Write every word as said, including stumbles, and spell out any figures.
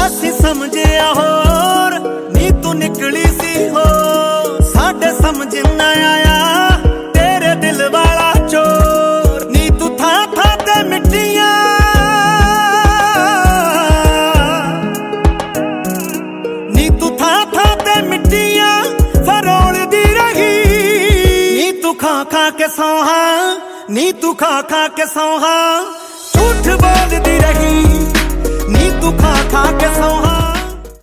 असी समझिया होर नी तू निकली सी हो साडे समझ ना आया तेरे दिल वाला चोर नी तू था था ते मिट्टियां नी तू था था ते मिट्टियां फरोल दी रही नी तू खा खा के सौहा नी तू खा खा के सौहा झूठ बोलदी रही नी तू खा खा के सौहा।